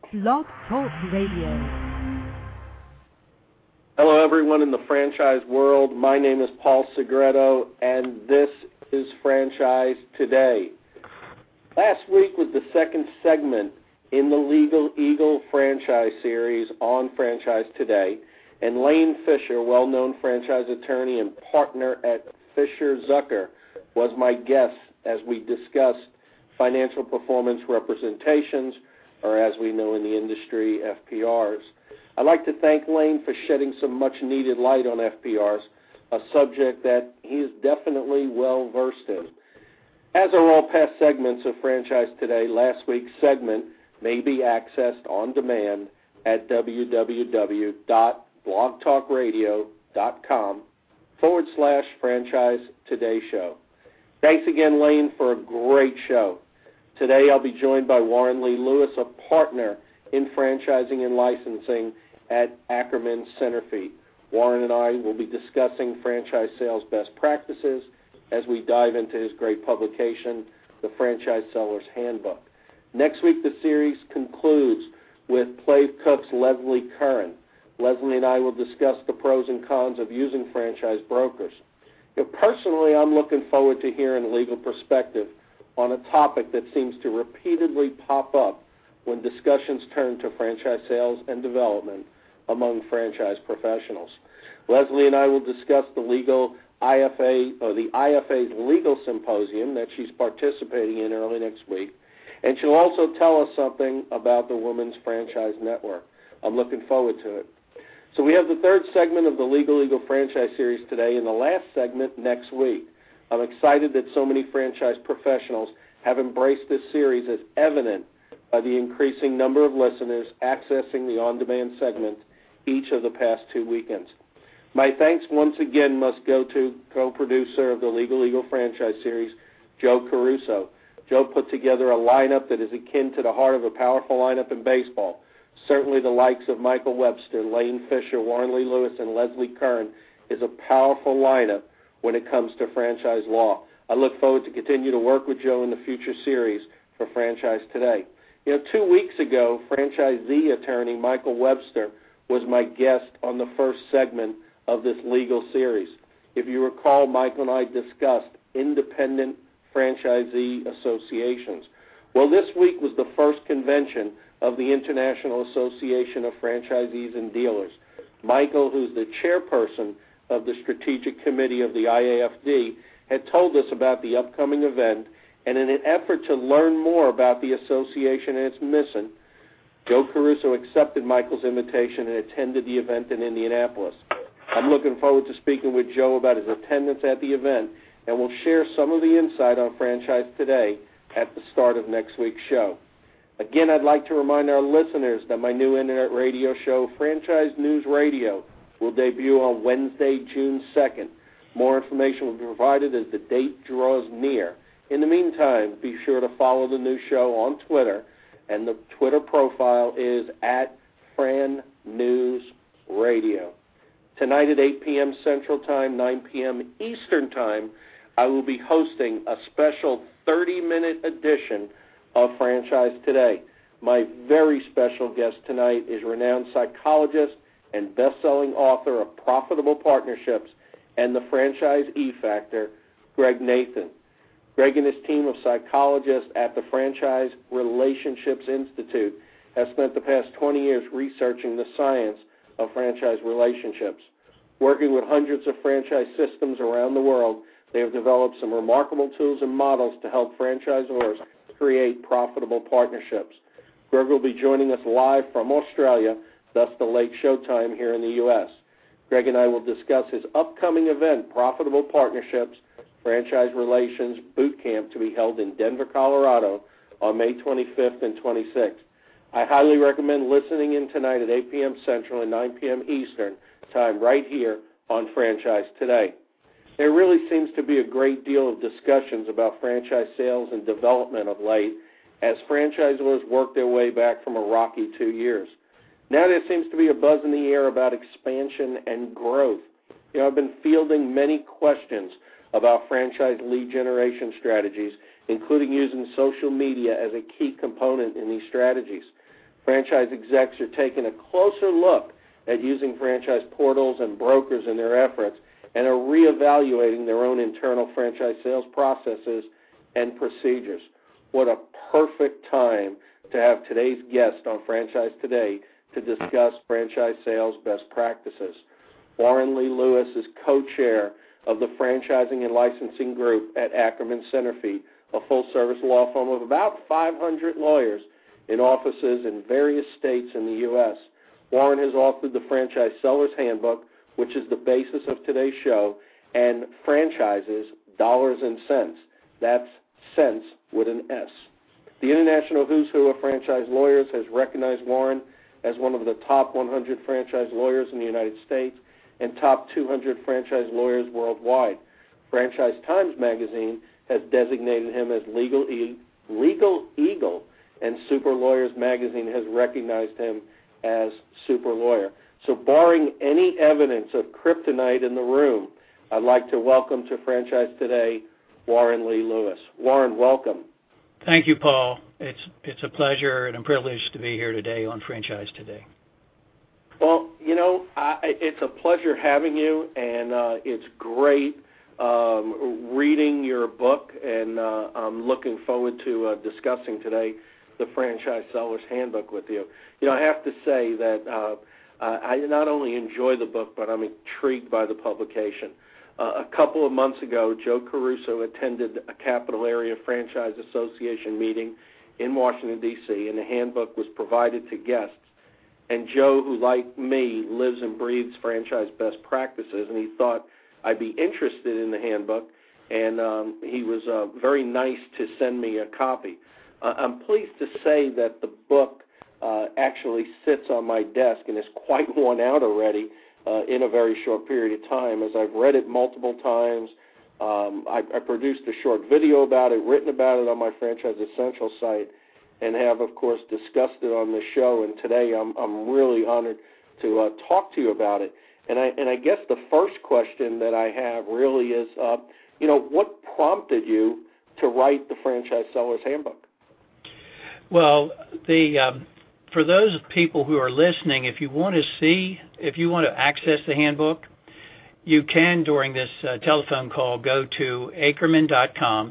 Blog Talk Radio. Hello, everyone in the franchise world. My name is Paul Segreto, and this is Franchise Today. Last week was the second segment in the Legal Eagle franchise series on Franchise Today, and Lane Fisher, well-known franchise attorney and partner at Fisher Zucker, was my guest as we discussed financial performance representations, or as we know in the industry, FPRs. I'd like to thank Lane for shedding some much-needed light on FPRs, a subject that he is definitely well-versed in. As are all past segments of Franchise Today, last week's segment may be accessed on demand at www.blogtalkradio.com/Franchise Today Show. Thanks again, Lane, for a great show. Today I'll be joined by Warren Lee Lewis, a partner in franchising and licensing at Ackerman Centerfeet. Warren and I will be discussing franchise sales best practices as we dive into his great publication, The Franchise Seller's Handbook. Next week the series concludes with Plave Cook's Leslie Curran. Leslie and I will discuss the pros and cons of using franchise brokers. Personally, I'm looking forward to hearing legal perspective on a topic that seems to repeatedly pop up when discussions turn to franchise sales and development among franchise professionals. Leslie and I will discuss the IFA's legal symposium that she's participating in early next week, and she'll also tell us something about the Women's Franchise Network. I'm looking forward to it. So we have the third segment of the Legal Eagle franchise series today and the last segment next week. I'm excited that so many franchise professionals have embraced this series as evident by the increasing number of listeners accessing the on-demand segment each of the past 2 weekends. My thanks once again must go to co-producer of the Legal Eagle franchise series, Joe Caruso. Joe put together a lineup that is akin to the heart of a powerful lineup in baseball. Certainly the likes of Michael Webster, Lane Fisher, Warren Lee Lewis, and Leslie Curran is a powerful lineup when it comes to franchise law. I look forward to continue to work with Joe in the future series for Franchise Today. 2 weeks ago, franchisee attorney Michael Webster was my guest on the first segment of this legal series. If you recall, Michael and I discussed independent franchisee associations. Well, this week was the first convention of the International Association of Franchisees and Dealers. Michael, who's the chairperson of the Strategic Committee of the IAFD, had told us about the upcoming event, and in an effort to learn more about the association and its mission, Joe Caruso accepted Michael's invitation and attended the event in Indianapolis. I'm looking forward to speaking with Joe about his attendance at the event, and we'll share some of the insight on Franchise Today at the start of next week's show. Again, I'd like to remind our listeners that my new internet radio show, Franchise News Radio, will debut on Wednesday, June 2nd. More information will be provided as the date draws near. In the meantime, be sure to follow the new show on Twitter, and the Twitter profile is @FranNewsRadio. Tonight at 8 p.m. Central Time, 9 p.m. Eastern Time, I will be hosting a special 30-minute edition of Franchise Today. My very special guest tonight is renowned psychologist and best-selling author of Profitable Partnerships and the Franchise E-Factor, Greg Nathan. Greg and his team of psychologists at the Franchise Relationships Institute have spent the past 20 years researching the science of franchise relationships. Working with hundreds of franchise systems around the world, they have developed some remarkable tools and models to help franchisors create profitable partnerships. Greg will be joining us live from Australia, thus the late showtime here in the U.S. Greg and I will discuss his upcoming event, Profitable Partnerships, Franchise Relations Boot Camp, to be held in Denver, Colorado on May 25th and 26th. I highly recommend listening in tonight at 8 p.m. Central and 9 p.m. Eastern Time right here on Franchise Today. There really seems to be a great deal of discussions about franchise sales and development of late as franchisors work their way back from a rocky 2 years. Now there seems to be a buzz in the air about expansion and growth. I've been fielding many questions about franchise lead generation strategies, including using social media as a key component in these strategies. Franchise execs are taking a closer look at using franchise portals and brokers in their efforts and are reevaluating their own internal franchise sales processes and procedures. What a perfect time to have today's guest on Franchise Today to discuss franchise sales best practices. Warren Lee Lewis is co-chair of the Franchising and Licensing Group at Ackerman Centerfeet, a full-service law firm of about 500 lawyers in offices in various states in the U.S. Warren has authored the Franchise Seller's Handbook, which is the basis of today's show, and Franchises, Dollars and Cents. That's cents with an S. The International Who's Who of Franchise Lawyers has recognized Warren as one of the top 100 franchise lawyers in the United States and top 200 franchise lawyers worldwide. Franchise Times magazine has designated him as Legal Eagle, and Super Lawyers magazine has recognized him as Super Lawyer. So barring any evidence of kryptonite in the room, I'd like to welcome to Franchise Today Warren Lee Lewis. Warren, welcome. Thank you, Paul. It's a pleasure and a privilege to be here today on Franchise Today. Well, it's a pleasure having you, and it's great reading your book, and I'm looking forward to discussing today the Franchise Seller's Handbook with you. I have to say that I not only enjoy the book, but I'm intrigued by the publication. A couple of months ago, Joe Caruso attended a Capital Area Franchise Association meeting in Washington, D.C., and the handbook was provided to guests. And Joe, who like me, lives and breathes franchise best practices, and he thought I'd be interested in the handbook, and he was very nice to send me a copy. I'm pleased to say that the book actually sits on my desk and is quite worn out already in a very short period of time, as I've read it multiple times. I produced a short video about it, written about it on my Franchise Essentials site, and have, of course, discussed it on the show. And today I'm really honored to talk to you about it. And I guess the first question that I have really is, what prompted you to write the Franchise Seller's Handbook? Well, for those people who are listening, if you want to access the handbook, you can, during this telephone call, go to Akerman.com,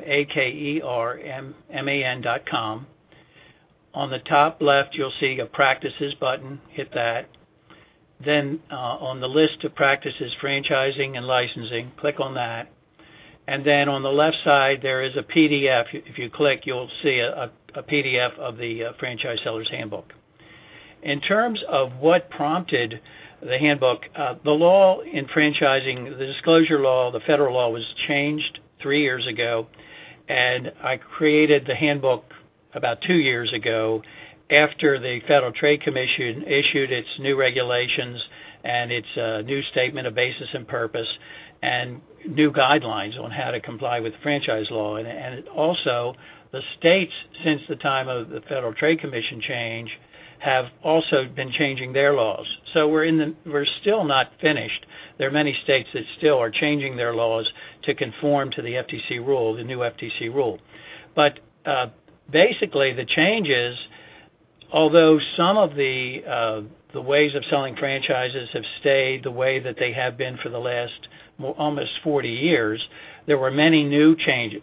AKERMAN.com. On the top left, you'll see a Practices button. Hit that. Then on the list of practices, Franchising and Licensing, click on that. And then on the left side, there is a PDF. If you click, you'll see a PDF of the Franchise Seller's Handbook. In terms of what prompted the handbook, the law in franchising, the disclosure law, the federal law, was changed 3 years ago, and I created the handbook about 2 years ago after the Federal Trade Commission issued its new regulations and its new statement of basis and purpose and new guidelines on how to comply with franchise law. And also, the states, since the time of the Federal Trade Commission change, have also been changing their laws. So we're still not finished. There are many states that still are changing their laws to conform to the FTC rule, the new FTC rule. But basically, the changes, although some of the ways of selling franchises have stayed the way that they have been for the last almost 40 years, there were many changes,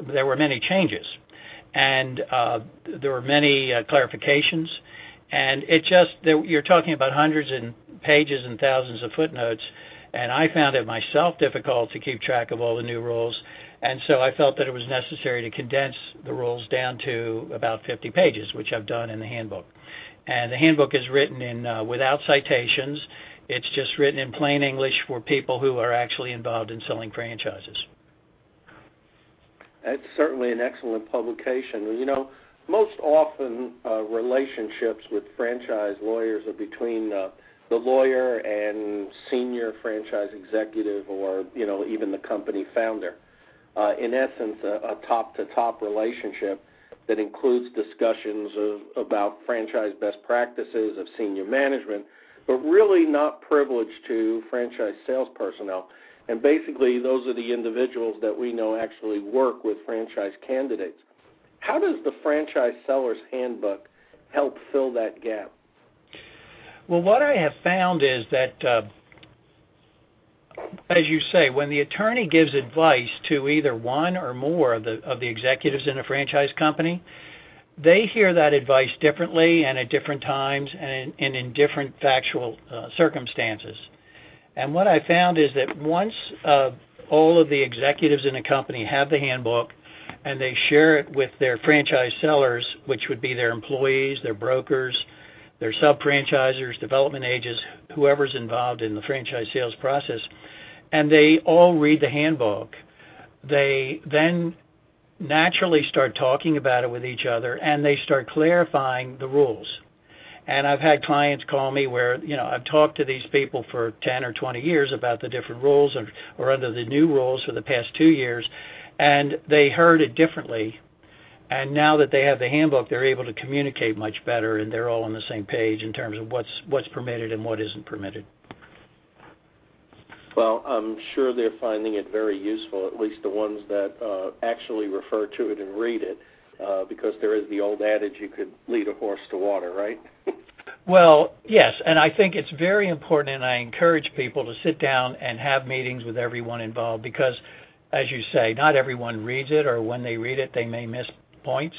and there were many clarifications. And you're talking about hundreds of pages and thousands of footnotes, and I found it myself difficult to keep track of all the new rules, and so I felt that it was necessary to condense the rules down to about 50 pages, which I've done in the handbook. And the handbook is written in without citations. It's just written in plain English for people who are actually involved in selling franchises. That's certainly an excellent publication. Most often relationships with franchise lawyers are between the lawyer and senior franchise executive, or even the company founder. In essence, a top-to-top relationship that includes discussions about franchise best practices of senior management, but really not privileged to franchise sales personnel. And basically, those are the individuals that we know actually work with franchise candidates. How does the Franchise Seller's Handbook help fill that gap? Well, what I have found is that, as you say, when the attorney gives advice to either one or more of the executives in a franchise company, they hear that advice differently and at different times and in different factual circumstances. And what I found is that once all of the executives in a company have the handbook and they share it with their franchise sellers, which would be their employees, their brokers, their sub-franchisers, development agents, whoever's involved in the franchise sales process, and they all read the handbook, they then naturally start talking about it with each other, and they start clarifying the rules. And I've had clients call me where, I've talked to these people for 10 or 20 years about the different rules or under the new rules for the past 2 years, and they heard it differently. And now that they have the handbook, they're able to communicate much better, and they're all on the same page in terms of what's permitted and what isn't permitted. Well, I'm sure they're finding it very useful, at least the ones that actually refer to it and read it, because there is the old adage, you could lead a horse to water, right? Well, yes, and I think it's very important, and I encourage people to sit down and have meetings with everyone involved because, as you say, not everyone reads it, or when they read it, they may miss points.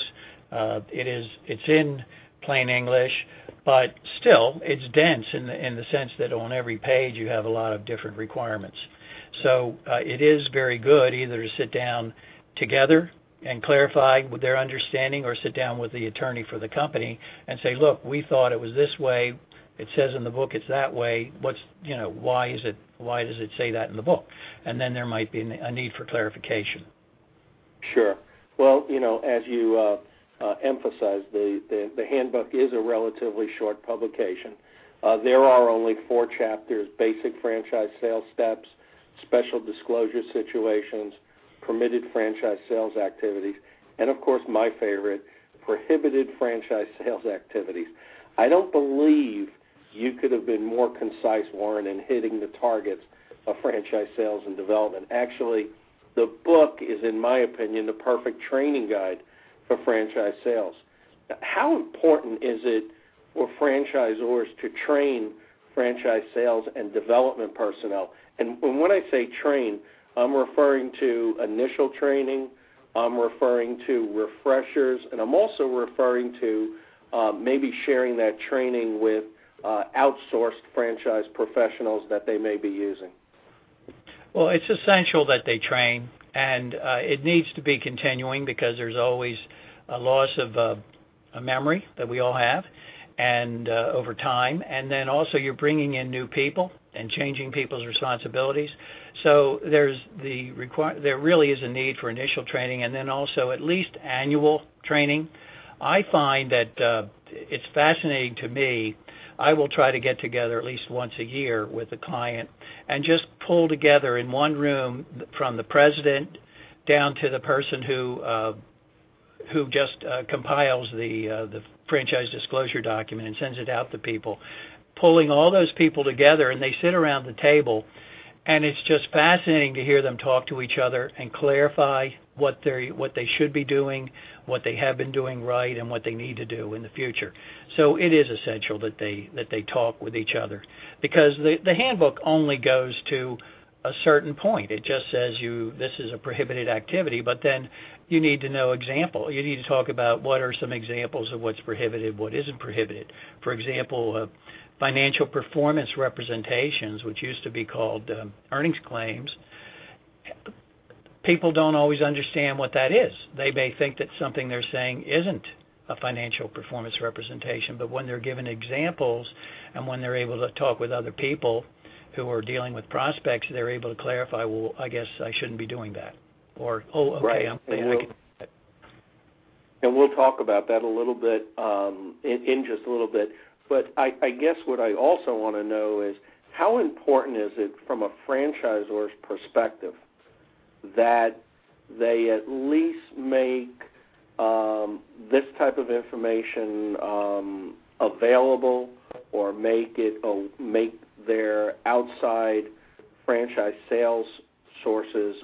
It's in plain English, but still it's dense in the sense that on every page you have a lot of different requirements. So it is very good either to sit down together and clarify with their understanding, or sit down with the attorney for the company and say, look, we thought it was this way. It says in the book it's that way. Why does it say that in the book? And then there might be a need for clarification. Sure. Well, as you emphasized, the handbook is a relatively short publication. There are only 4 chapters: basic franchise sales steps, special disclosure situations, permitted franchise sales activities, and, of course, my favorite, prohibited franchise sales activities. I don't believe you could have been more concise, Warren, in hitting the targets of franchise sales and development. Actually, the book is, in my opinion, the perfect training guide for franchise sales. How important is it for franchisors to train franchise sales and development personnel? And when I say train, I'm referring to initial training, I'm referring to refreshers, and I'm also referring to maybe sharing that training with outsourced franchise professionals that they may be using. Well, it's essential that they train, and it needs to be continuing because there's always a loss of a memory that we all have, and over time, and then also you're bringing in new people and changing people's responsibilities. So there really is a need for initial training, and then also at least annual training. I find that it's fascinating to me. I will try to get together at least once a year with a client and just pull together in one room, from the president down to the person who just compiles the franchise disclosure document and sends it out to people, pulling all those people together, and they sit around the table, and it's just fascinating to hear them talk to each other and clarify what they should be doing, what they have been doing right, and what they need to do in the future. So it is essential that they talk with each other, because the handbook only goes to a certain point. It just says this is a prohibited activity, but then you need to know example. You need to talk about what are some examples of what's prohibited, what isn't prohibited. For example, financial performance representations, which used to be called earnings claims. People don't always understand what that is. They may think that something they're saying isn't a financial performance representation, but when they're given examples and when they're able to talk with other people who are dealing with prospects, they're able to clarify, well, I guess I shouldn't be doing that. Or, oh, okay, right. And we'll talk about that a little bit in just a little bit. But I guess what I also want to know is, how important is it from a franchisor's perspective that they at least make this type of information available, or make their outside franchise sales sources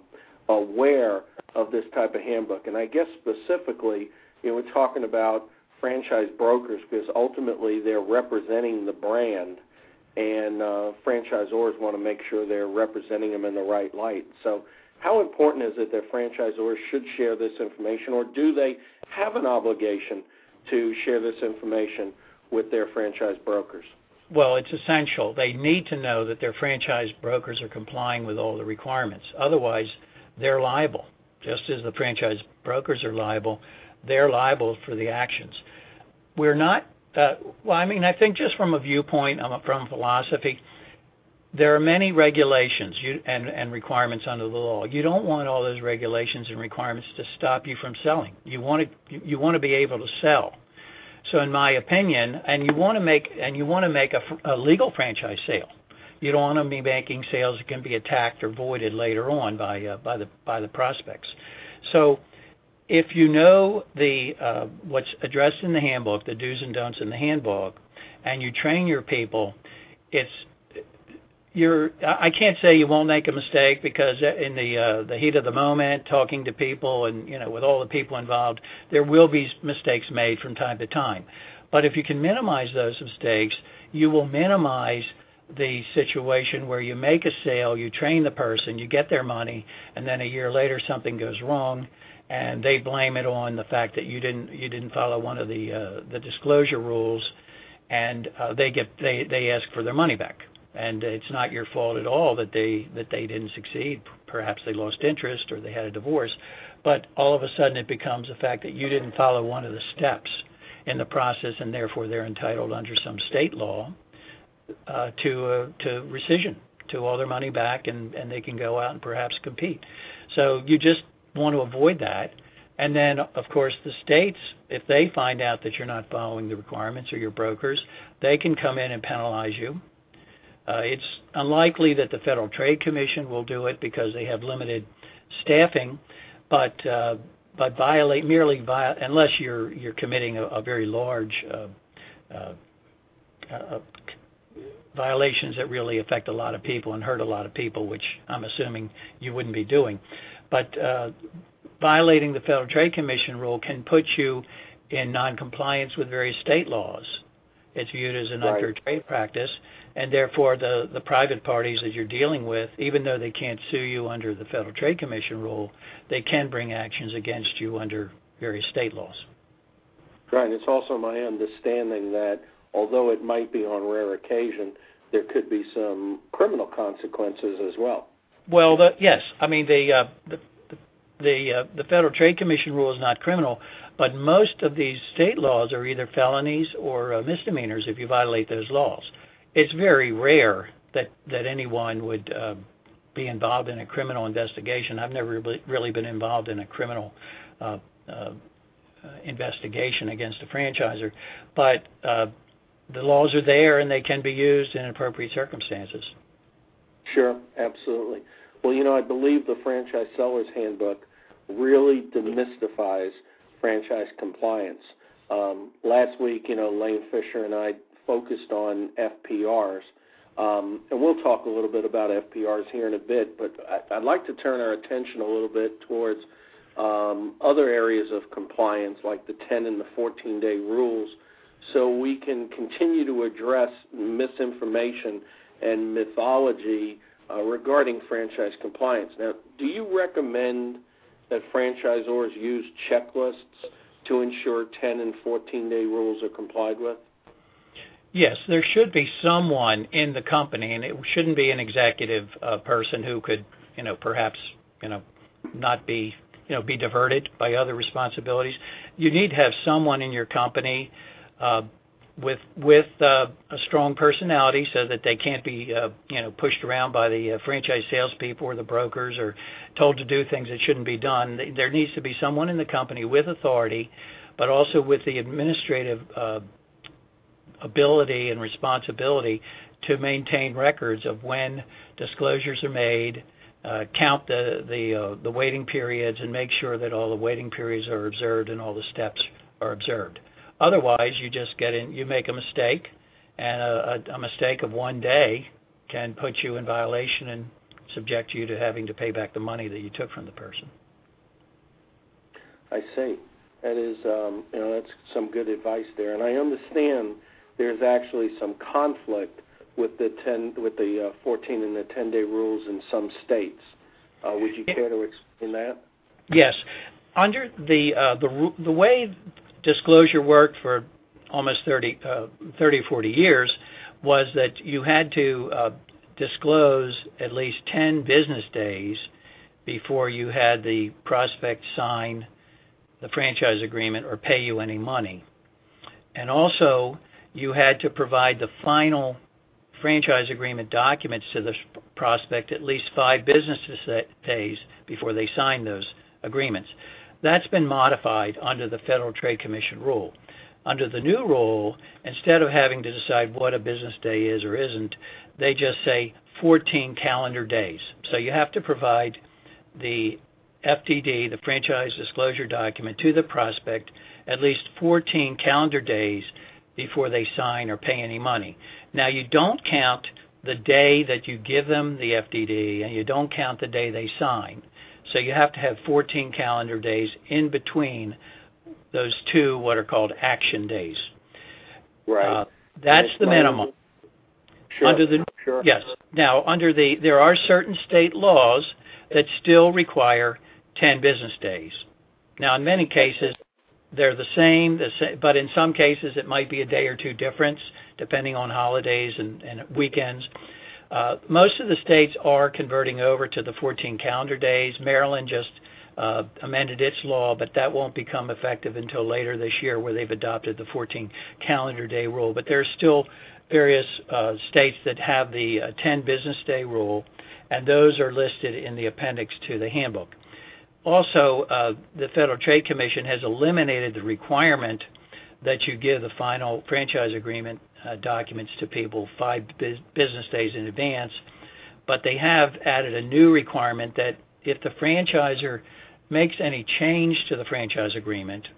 aware of this type of handbook? And I guess specifically, we're talking about franchise brokers because ultimately they're representing the brand, and franchisors want to make sure they're representing them in the right light. So how important is it that franchisors should share this information, or do they have an obligation to share this information with their franchise brokers? Well, it's essential. They need to know that their franchise brokers are complying with all the requirements. Otherwise, they're liable. Just as the franchise brokers are liable, they're liable for the actions. We're not, I think just from a viewpoint, from philosophy, there are many regulations and requirements under the law. You don't want all those regulations and requirements to stop you from selling. You want to be able to sell. So, in my opinion, and you want to make a legal franchise sale. You don't want to be making sales that can be attacked or voided later on by the prospects. So, if you know what's addressed in the handbook, the do's and don'ts in the handbook, and you train your people, I can't say you won't make a mistake, because in the heat of the moment, talking to people and with all the people involved, there will be mistakes made from time to time. But if you can minimize those mistakes, you will minimize the situation where you make a sale, you train the person, you get their money, and then a year later something goes wrong, and they blame it on the fact that you didn't follow one of the disclosure rules, and they ask for their money back. And it's not your fault at all that they didn't succeed. Perhaps they lost interest or they had a divorce, but all of a sudden it becomes the fact that you didn't follow one of the steps in the process, and therefore they're entitled under some state law to rescission, to all their money back, and they can go out and perhaps compete. So you just want to avoid that. And then, of course, the states, if they find out that you're not following the requirements, or your brokers, they can come in and penalize you. It's unlikely that the Federal Trade Commission will do it because they have limited staffing, but unless you're committing a very large violations that really affect a lot of people and hurt a lot of people, which I'm assuming you wouldn't be doing. But violating the Federal Trade Commission rule can put you in noncompliance with various state laws. It's viewed as an unfair trade practice, and therefore the private parties that you're dealing with, even though they can't sue you under the Federal Trade Commission rule, they can bring actions against you under various state laws. Right. It's also my understanding that although it might be on rare occasion, there could be some criminal consequences as well. Well, yes. I mean, the Federal Trade Commission rule is not criminal, but most of these state laws are either felonies or misdemeanors if you violate those laws. It's very rare that anyone would be involved in a criminal investigation. I've never really been involved in a criminal investigation against a franchiser, but the laws are there and they can be used in appropriate circumstances. Sure, absolutely. Well, I believe the Franchise Seller's Handbook really demystifies franchise compliance. Last week, Lane Fisher and I focused on FPRs, and we'll talk a little bit about FPRs here in a bit, but I'd like to turn our attention a little bit towards other areas of compliance like the 10 and the 14-day rules, so we can continue to address misinformation and mythology regarding franchise compliance. Now, do you recommend that franchisors use checklists to ensure 10 and 14-day rules are complied with? Yes, there should be someone in the company, and it shouldn't be an executive person who could, perhaps, not be, be diverted by other responsibilities. You need to have someone in your company with a strong personality so that they can't be, pushed around by the franchise salespeople or the brokers or told to do things that shouldn't be done. There needs to be someone in the company with authority, but also with the administrative ability and responsibility to maintain records of when disclosures are made, count the waiting periods, and make sure that all the waiting periods are observed and all the steps are observed. Otherwise, you just you make a mistake, and a mistake of one day can put you in violation and subject you to having to pay back the money that you took from the person. I see. That is, that's some good advice there. And I understand there's actually some conflict with the 14 and the 10-day rules in some states. Would you care to explain that? Yes. Under the way disclosure worked for almost 30, 40 years was that you had to disclose at least 10 business days before you had the prospect sign the franchise agreement or pay you any money. And also, you had to provide the final franchise agreement documents to the prospect at least 5 business days before they signed those agreements. That's been modified under the Federal Trade Commission rule. Under the new rule, instead of having to decide what a business day is or isn't, they just say 14 calendar days. So you have to provide the FDD, the franchise disclosure document, to the prospect at least 14 calendar days before they sign or pay any money. Now, you don't count the day that you give them the FDD, and you don't count the day they sign. So you have to have 14 calendar days in between those two what are called action days. Right. That's the minimum. Sure. Sure. Yes. Now, there are certain state laws that still require 10 business days. Now, in many cases, they're the same, but in some cases it might be a day or two difference depending on holidays and weekends. Most of the states are converting over to the 14 calendar days. Maryland just amended its law, but that won't become effective until later this year where they've adopted the 14 calendar day rule. But there are still various states that have the 10 business day rule, and those are listed in the appendix to the handbook. Also, the Federal Trade Commission has eliminated the requirement that you give the final franchise agreement documents to people 5 business days in advance, but they have added a new requirement that if the franchisor makes any change to the franchise agreement,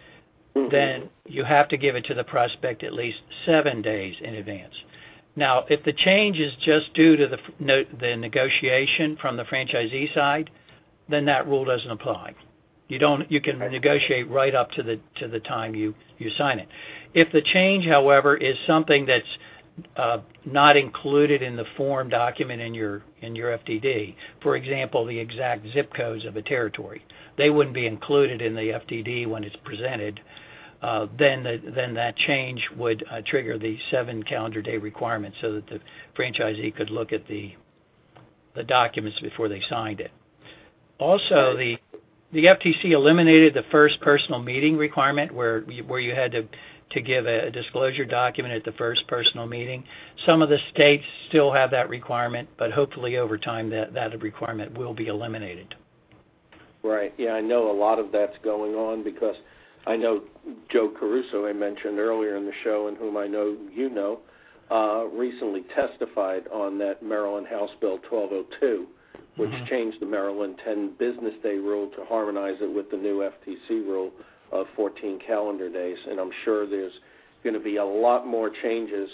then you have to give it to the prospect at least 7 days in advance. Now, if the change is just due to the negotiation from the franchisee side, then that rule doesn't apply. You can negotiate right up to the time you sign it. If the change, however, is something that's not included in the form document in your FDD, for example, the exact zip codes of a territory, they wouldn't be included in the FDD when it's presented. Then that change would trigger the 7 calendar day requirement so that the franchisee could look at the documents before they signed it. Also, the FTC eliminated the first personal meeting requirement where you had to give a disclosure document at the first personal meeting. Some of the states still have that requirement, but hopefully over time that requirement will be eliminated. Right. Yeah, I know a lot of that's going on because I know Joe Caruso, I mentioned earlier in the show, and whom I know you know, recently testified on that Maryland House Bill 1202, which changed the Maryland 10 business day rule to harmonize it with the new FTC rule of 14 calendar days. And I'm sure there's going to be a lot more changes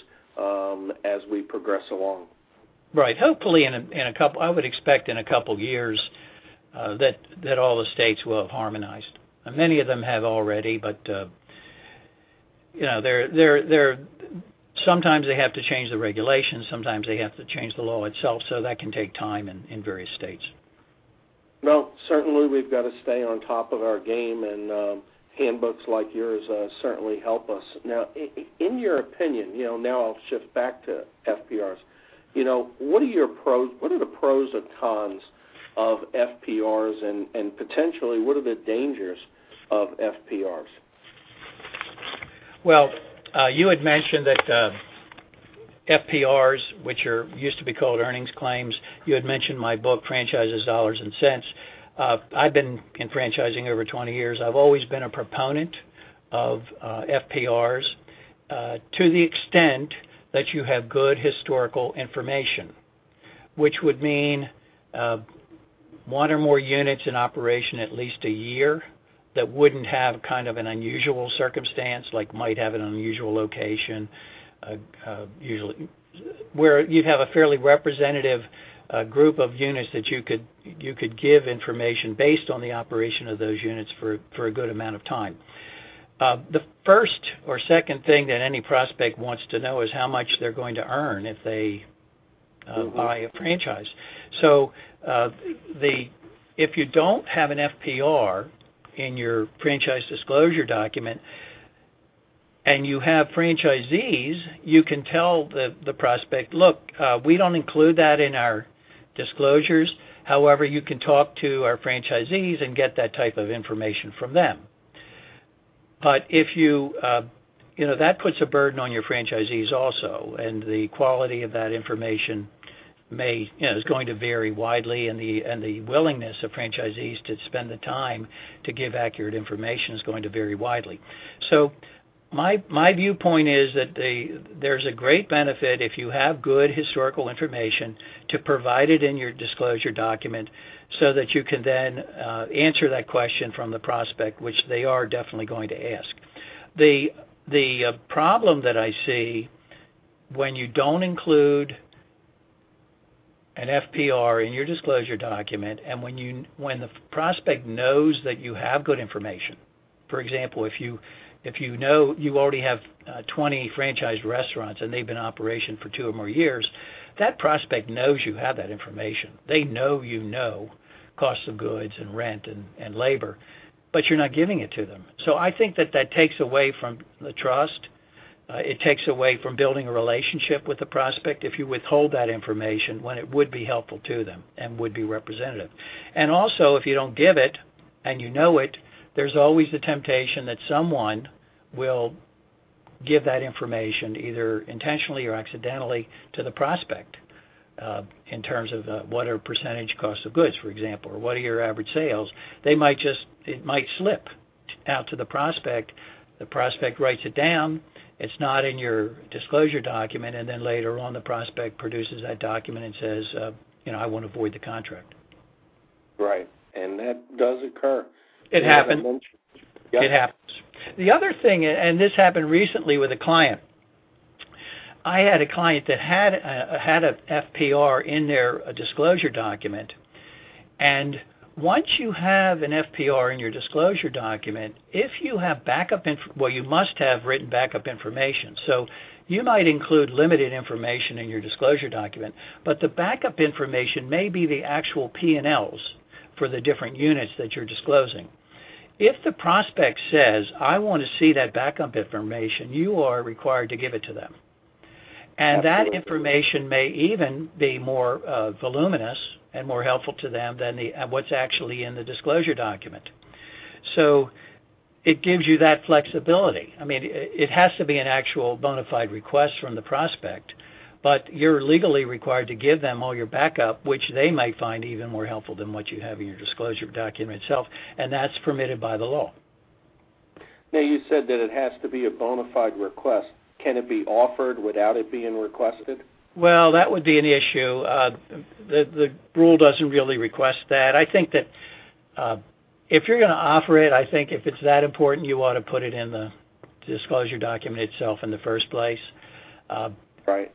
as we progress along. Right. Hopefully in a couple, I would expect in a couple years that all the states will have harmonized. And many of them have already, but they're sometimes they have to change the regulations, sometimes they have to change the law itself, so that can take time in various states. Well, certainly we've got to stay on top of our game, and handbooks like yours certainly help us. Now, in your opinion, now I'll shift back to FPRs. What are the pros and cons of FPRs, and potentially what are the dangers of FPRs? Well, you had mentioned that FPRs, which used to be called earnings claims, you had mentioned my book, Franchises, Dollars and Cents. I've been in franchising over 20 years. I've always been a proponent of FPRs to the extent that you have good historical information, which would mean 1 or more units in operation at least a year that wouldn't have kind of an unusual circumstance, like might have an unusual location, usually where you'd have a fairly representative group of units that you could give information based on the operation of those units for a good amount of time. The first or second thing that any prospect wants to know is how much they're going to earn if they buy a franchise. So if you don't have an FPR in your franchise disclosure document and you have franchisees, you can tell the prospect, look, we don't include that in our disclosures. However, you can talk to our franchisees and get that type of information from them. But if you that puts a burden on your franchisees also, and the quality of that information is going to vary widely, and the willingness of franchisees to spend the time to give accurate information is going to vary widely. So my viewpoint is that there's a great benefit if you have good historical information to provide it in your disclosure document so that you can then answer that question from the prospect, which they are definitely going to ask. The problem that I see when you don't include an FPR in your disclosure document, and when the prospect knows that you have good information, for example, if you know you already have 20 franchised restaurants and they've been in operation for 2 or more years, that prospect knows you have that information. They know you know cost of goods and rent and labor, but you're not giving it to them. So I think that takes away from the trust. It takes away from building a relationship with the prospect if you withhold that information when it would be helpful to them and would be representative. And also, if you don't give it and you know it, there's always the temptation that someone will give that information either intentionally or accidentally to the prospect in terms of what are percentage cost of goods, for example, or what are your average sales. It might slip out to the prospect. The prospect writes it down. It's not in your disclosure document, and then later on the prospect produces that document and says, I want to void the contract. Right, and that does occur. It happens. Yep. It happens. The other thing, and this happened recently with a client, I had a client that had an FPR in their disclosure document, and once you have an FPR in your disclosure document, if you have backup you must have written backup information. So you might include limited information in your disclosure document, but the backup information may be the actual P&Ls for the different units that you're disclosing. If the prospect says, I want to see that backup information, you are required to give it to them. And Absolutely. That information may even be more voluminous and more helpful to them than what's actually in the disclosure document. So it gives you that flexibility. I mean, it has to be an actual bona fide request from the prospect, but you're legally required to give them all your backup, which they might find even more helpful than what you have in your disclosure document itself, and that's permitted by the law. Now, you said that it has to be a bona fide request. Can it be offered without it being requested? Well, that would be an issue. The rule doesn't really request that. I think that if you're going to offer it, I think if it's that important, you ought to put it in the disclosure document itself in the first place. Right.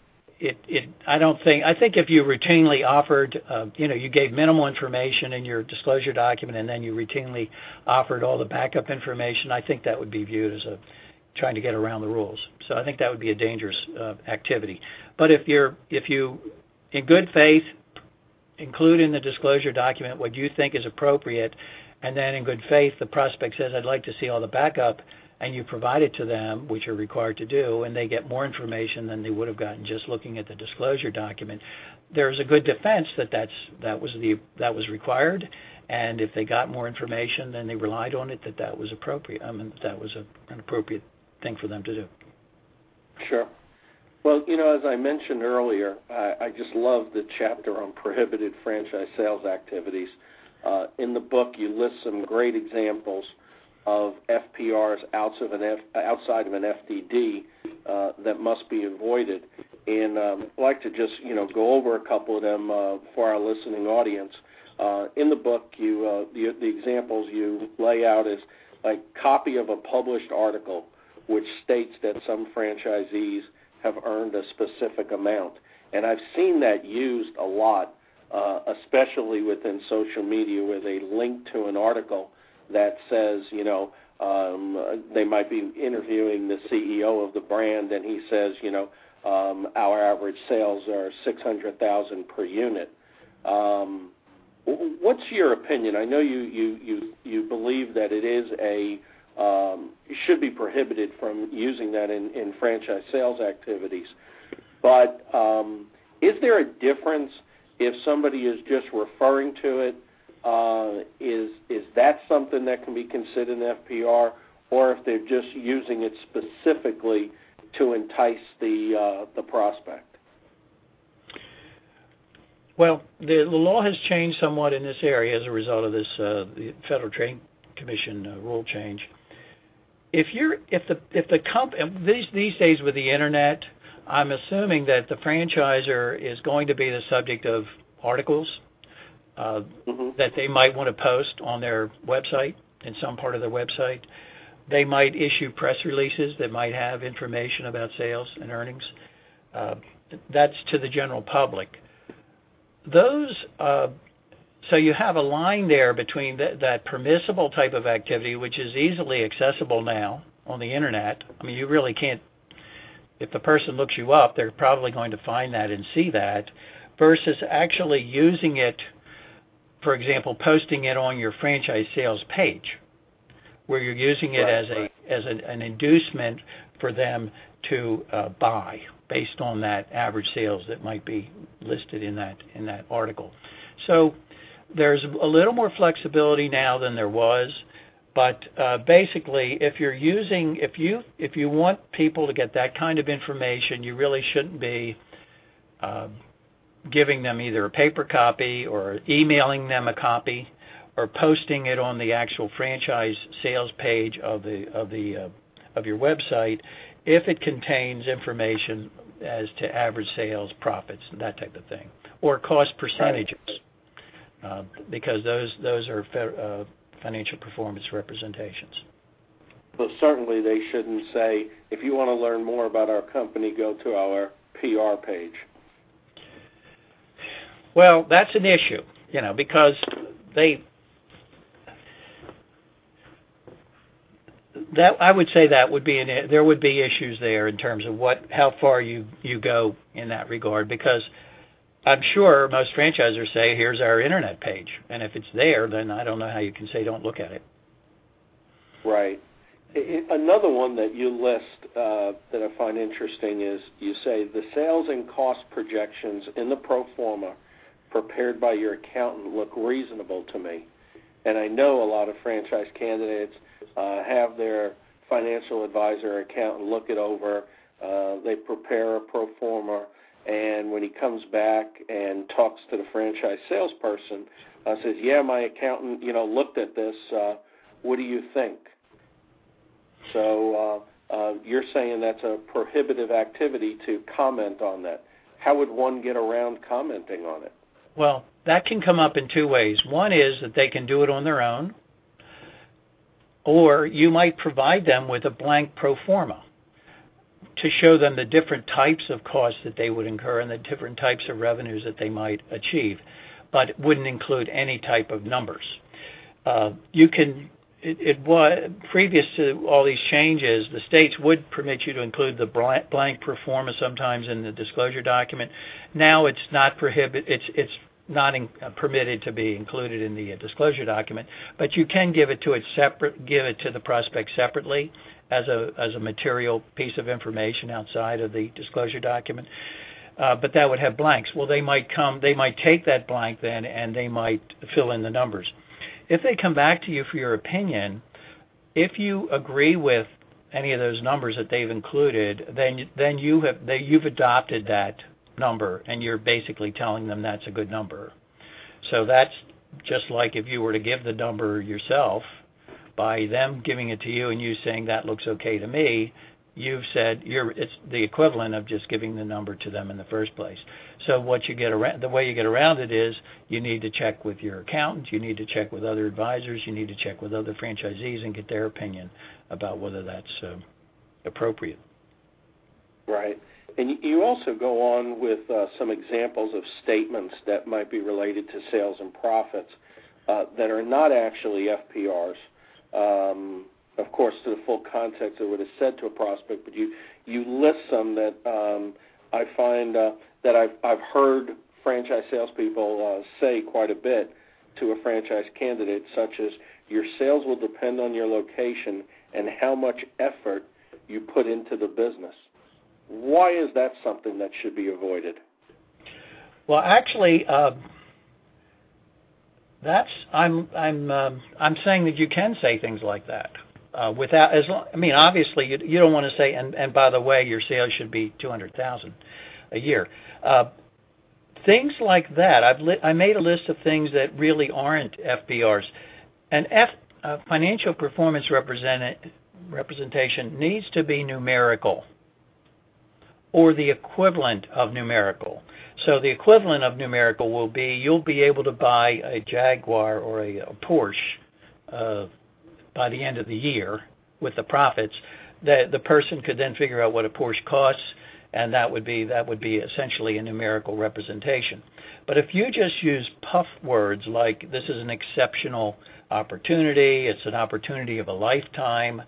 I think if you routinely offered, you gave minimal information in your disclosure document and then you routinely offered all the backup information, I think that would be viewed as trying to get around the rules. So I think that would be a dangerous activity. But if you, in good faith, include in the disclosure document what you think is appropriate, and then in good faith the prospect says, I'd like to see all the backup, and you provide it to them, which you're required to do, and they get more information than they would have gotten just looking at the disclosure document, there's a good defense that was required, and if they got more information, then they relied on it, that was appropriate. That was an appropriate thing for them to do. Sure. Well, as I mentioned earlier, I just love the chapter on prohibited franchise sales activities. In the book, you list some great examples of FPRs outside of an FDD that must be avoided. And I'd like to just, go over a couple of them for our listening audience. In the book, the examples you lay out is like copy of a published article which states that some franchisees have earned a specific amount. And I've seen that used a lot especially within social media, where they link to an article that says, they might be interviewing the CEO of the brand, and he says, our average sales are $600,000 per unit. What's your opinion? I know you believe that it is should be prohibited from using that in franchise sales activities, but is there a difference if somebody is just referring to it? Is that something that can be considered an FPR, or if they're just using it specifically to entice the prospect? Well, the law has changed somewhat in this area as a result of this the Federal Trade Commission rule change. If the company these days with the internet, I'm assuming that the franchisor is going to be the subject of articles that they might want to post on their website, in some part of their website. They might issue press releases that might have information about sales and earnings. That's to the general public. So you have a line there between that permissible type of activity, which is easily accessible now on the internet. I mean, you really can't, if the person looks you up, they're probably going to find that and see that, versus actually using it, for example, posting it on your franchise sales page, where you're using it as an inducement for them to buy based on that average sales that might be listed in that article. So there's a little more flexibility now than there was, but basically, if you want people to get that kind of information, you really shouldn't be giving them either a paper copy or emailing them a copy or posting it on the actual franchise sales page of your website if it contains information as to average sales, profits, that type of thing, or cost percentages, because those are financial performance representations. Well, certainly they shouldn't say, if you want to learn more about our company, go to our PR page. Well, that's an issue, because I would say that would be there would be issues there in terms of how far you go in that regard, because I'm sure most franchisers say, here's our internet page, and if it's there, then I don't know how you can say don't look at it. Right. Another one that you list that I find interesting is you say the sales and cost projections in the pro forma prepared by your accountant look reasonable to me. And I know a lot of franchise candidates have their financial advisor or accountant look it over. They prepare a pro forma, and when he comes back and talks to the franchise salesperson, says, yeah, my accountant, looked at this. What do you think? So you're saying that's a prohibitive activity to comment on that. How would one get around commenting on it? Well, that can come up in two ways. One is that they can do it on their own, or you might provide them with a blank pro forma to show them the different types of costs that they would incur and the different types of revenues that they might achieve, but it wouldn't include any type of numbers. It was previous to all these changes, the states would permit you to include the blank pro forma sometimes in the disclosure document. Now it's not it's not permitted to be included in the disclosure document, but you can give it to the prospect separately as a material piece of information outside of the disclosure document. But that would have blanks. Well, they might take that blank then, and they might fill in the numbers. If they come back to you for your opinion, if you agree with any of those numbers that they've included, then you've adopted that number, and you're basically telling them that's a good number. So that's just like if you were to give the number yourself, by them giving it to you and you saying that looks okay to me, you've said it's the equivalent of just giving the number to them in the first place. So the way you get around it is you need to check with your accountant, you need to check with other advisors, you need to check with other franchisees and get their opinion about whether that's appropriate. Right. And you also go on with some examples of statements that might be related to sales and profits that are not actually FPRs. Of course, to the full context of what is said to a prospect, but you list some that I find that I've heard franchise salespeople say quite a bit to a franchise candidate, such as your sales will depend on your location and how much effort you put into the business. Why is that something that should be avoided? Well, actually, I'm saying that you can say things like that without obviously you don't want to say and by the way your sales should be $200,000 a year. Things like that. I made a list of things that really aren't FPRs, and financial performance representation needs to be numerical or the equivalent of numerical. So the equivalent of numerical will be you'll be able to buy a Jaguar or a Porsche by the end of the year with the profits. The person could then figure out what a Porsche costs, and that would be essentially a numerical representation. But if you just use puff words like this is an exceptional opportunity, it's an opportunity of a lifetime,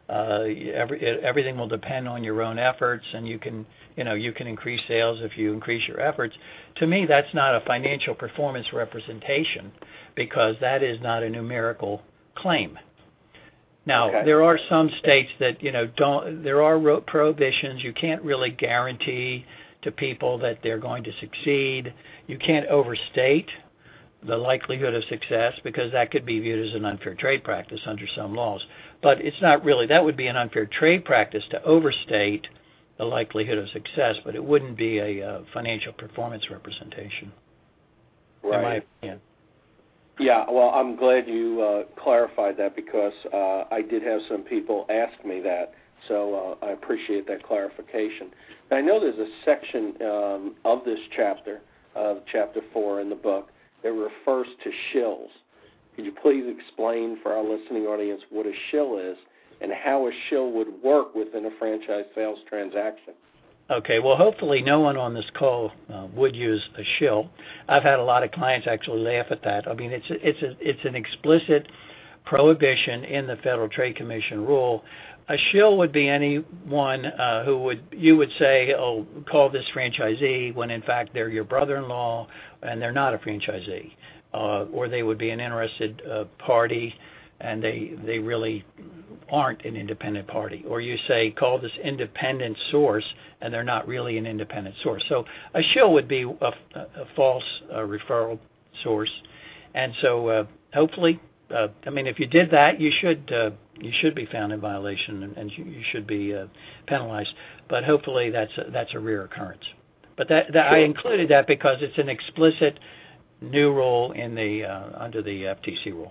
everything will depend on your own efforts, and you can increase sales if you increase your efforts. To me, that's not a financial performance representation because that is not a numerical claim. Now, okay. There are some states that there are prohibitions. You can't really guarantee to people that they're going to succeed. You can't overstate the likelihood of success because that could be viewed as an unfair trade practice under some laws. But it's not really. That would be an unfair trade practice to overstate the likelihood of success, but it wouldn't be a financial performance representation. Right. In my opinion. Yeah, well, I'm glad you clarified that because I did have some people ask me that, so I appreciate that clarification. I know there's a section of this chapter, Chapter 4 in the book, that refers to shills. Could you please explain for our listening audience what a shill is and how a shill would work within a franchise sales transaction? Okay, well, hopefully no one on this call would use a shill. I've had a lot of clients actually laugh at that. I mean, it's an explicit prohibition in the Federal Trade Commission rule. A shill would be anyone you would say, oh, call this franchisee when in fact they're your brother-in-law and they're not a franchisee, or they would be an interested party and they really aren't an independent party. Or you say, call this independent source, and they're not really an independent source. So a shill would be a false referral source. And so hopefully, if you did that, you should be found in violation and you should be penalized. But hopefully that's a rare occurrence. But Sure. I included that because it's an explicit new rule in under the FTC rule.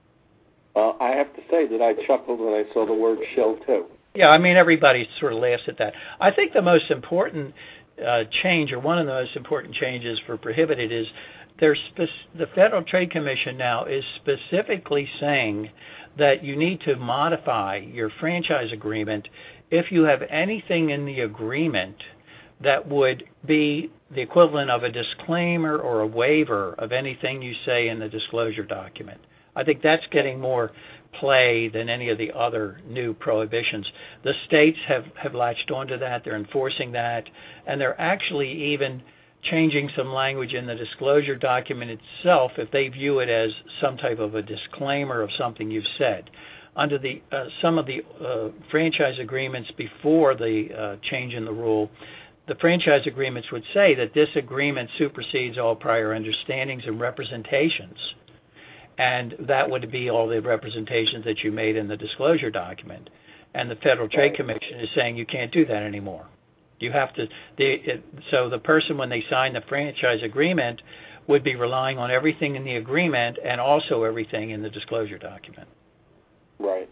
I have to say that I chuckled when I saw the word shill, too. Yeah, everybody sort of laughs at that. I think the most important change, or one of the most important changes for prohibited is the Federal Trade Commission now is specifically saying that you need to modify your franchise agreement if you have anything in the agreement that would be the equivalent of a disclaimer or a waiver of anything you say in the disclosure document. I think that's getting more play than any of the other new prohibitions. The states have latched onto that. They're enforcing that. And they're actually even changing some language in the disclosure document itself if they view it as some type of a disclaimer of something you've said. Under some of the franchise agreements before the change in the rule, the franchise agreements would say that this agreement supersedes all prior understandings and representations. And that would be all the representations that you made in the disclosure document. And the Federal Trade Commission is saying you can't do that anymore. You have to. So the person, when they sign the franchise agreement, would be relying on everything in the agreement and also everything in the disclosure document. Right.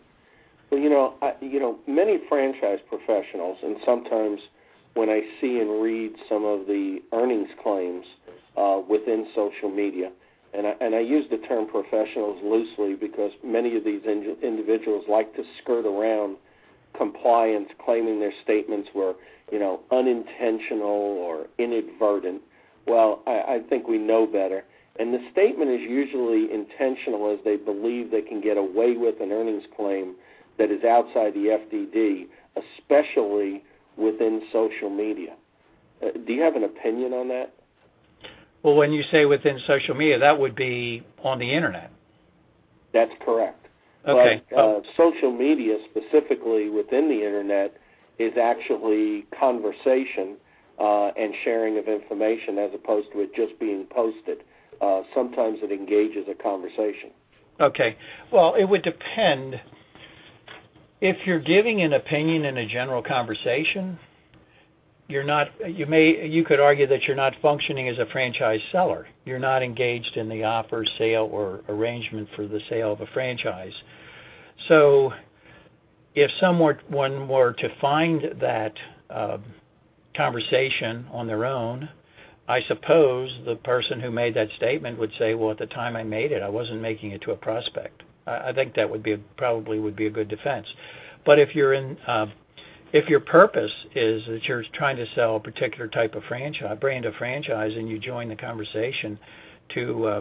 Well, many franchise professionals, and sometimes when I see and read some of the earnings claims within social media. And I use the term professionals loosely because many of these individuals like to skirt around compliance, claiming their statements were, unintentional or inadvertent. Well, I think we know better. And the statement is usually intentional, as they believe they can get away with an earnings claim that is outside the FDD, especially within social media. Do you have an opinion on that? Well, when you say within social media, that would be on the Internet. That's correct. Okay. But social media, specifically within the Internet, is actually conversation and sharing of information as opposed to it just being posted. Sometimes it engages a conversation. Okay. Well, it would depend. If you're giving an opinion in a general conversation, you're not. You could argue that you're not functioning as a franchise seller. You're not engaged in the offer, sale, or arrangement for the sale of a franchise. So, if someone were to find that conversation on their own, I suppose the person who made that statement would say, well, at the time I made it, I wasn't making it to a prospect. I think that probably would be a good defense. But if if your purpose is that you're trying to sell a particular type of brand of franchise, and you join the conversation to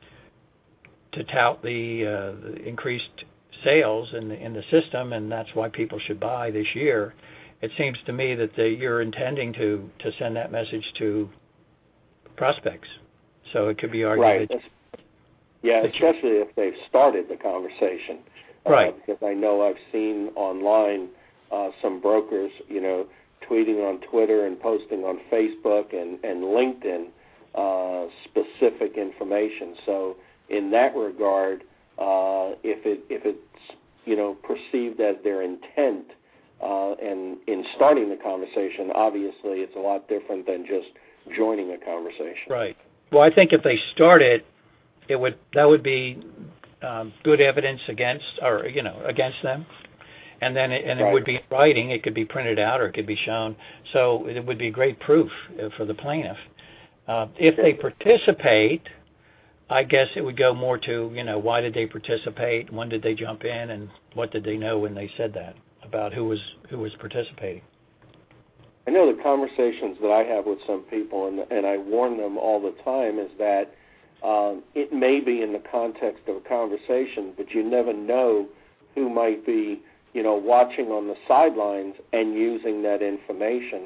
tout the increased sales in the system, and that's why people should buy this year, it seems to me that you're intending to send that message to prospects. So it could be argued right. Especially if they've started the conversation. Right. Because I know I've seen online some brokers, tweeting on Twitter and posting on Facebook and LinkedIn specific information. So in that regard, if it's perceived as their intent and in starting the conversation, obviously it's a lot different than just joining a conversation. Right. Well, I think if they start it, that would be good evidence against them, and then it would be in writing. It could be printed out or it could be shown. So it would be great proof for the plaintiff. If they participate, I guess it would go more to why did they participate, when did they jump in, and what did they know when they said that about who was participating. I know the conversations that I have with some people, and I warn them all the time, is that it may be in the context of a conversation, but you never know who might be, watching on the sidelines and using that information.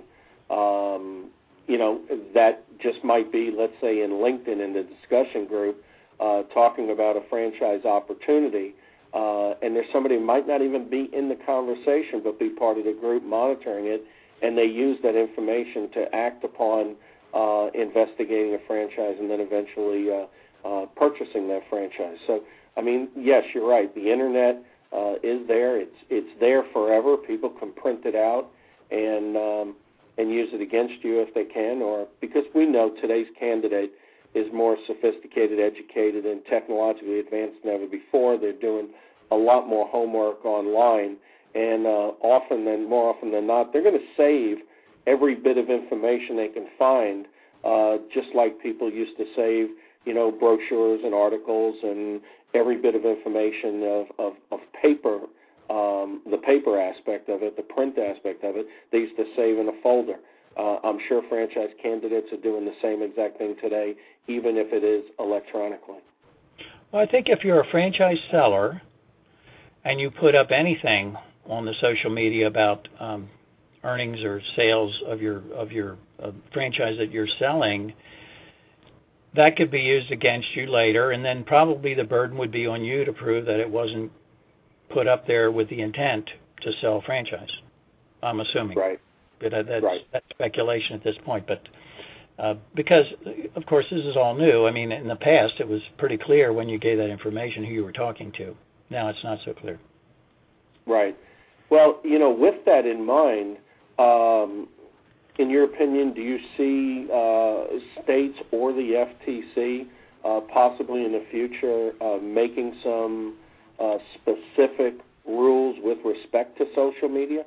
That just might be, let's say, in LinkedIn in the discussion group, talking about a franchise opportunity, and there's somebody who might not even be in the conversation but be part of the group monitoring it, and they use that information to act upon investigating a franchise and then eventually purchasing that franchise. So, yes, you're right. The Internet is there. It's there forever. People can print it out and use it against you if they can, or because we know today's candidate is more sophisticated, educated, and technologically advanced than ever before. They're doing a lot more homework online, and more often than not, they're going to save every bit of information they can find, just like people used to save, brochures and articles and every bit of information of paper, the paper aspect of it, the print aspect of it, they used to save in a folder. I'm sure franchise candidates are doing the same exact thing today, even if it is electronically. Well, I think if you're a franchise seller and you put up anything on the social media about earnings or sales of your franchise that you're selling, that could be used against you later, and then probably the burden would be on you to prove that it wasn't put up there with the intent to sell a franchise, I'm assuming. Right. But that's speculation at this point. But because, of course, this is all new. In the past, it was pretty clear when you gave that information who you were talking to. Now it's not so clear. Right. Well, with that in mind, in your opinion, do you see states or the FTC possibly in the future making some specific rules with respect to social media?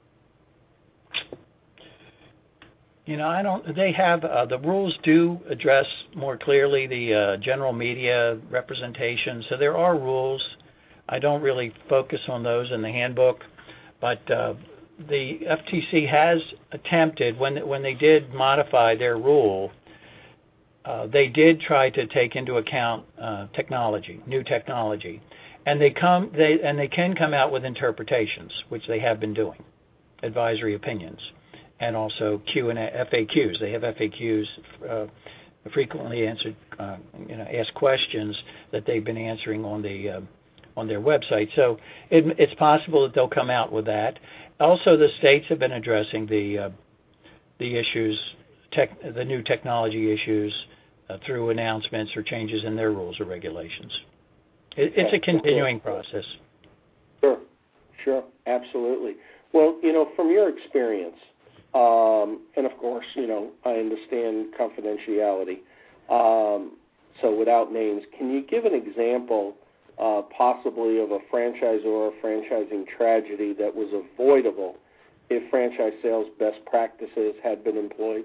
I don't. They have the rules do address more clearly the general media representation. So there are rules. I don't really focus on those in the handbook, But the FTC has attempted, when they did modify their rule, they did try to take into account new technology, and they can come out with interpretations, which they have been doing, advisory opinions, and also FAQs. They have FAQs, frequently answered, asked questions that they've been answering on their website. So it's possible that they'll come out with that. Also, the states have been addressing the issues, the new technology issues, through announcements or changes in their rules or regulations. It's a continuing process. Sure, absolutely. Well, from your experience, and of course, I understand confidentiality, so without names, can you give an example possibly of a franchisor or franchising tragedy that was avoidable if franchise sales best practices had been employed?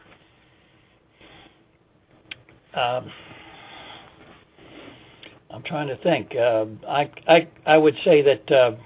I'm trying to think. I would say that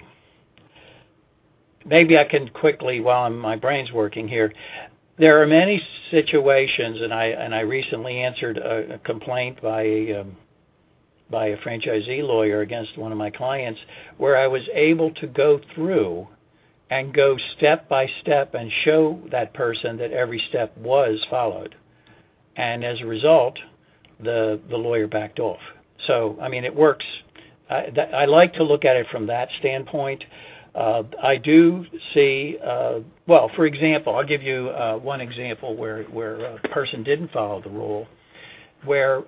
maybe I can quickly, while my brain's working here, there are many situations, and I recently answered a complaint by a franchisee lawyer against one of my clients, where I was able to go through and go step by step and show that person that every step was followed. And as a result, the lawyer backed off. So, it works. I like to look at it from that standpoint. I do see, for example, I'll give you one example where a person didn't follow the rule, where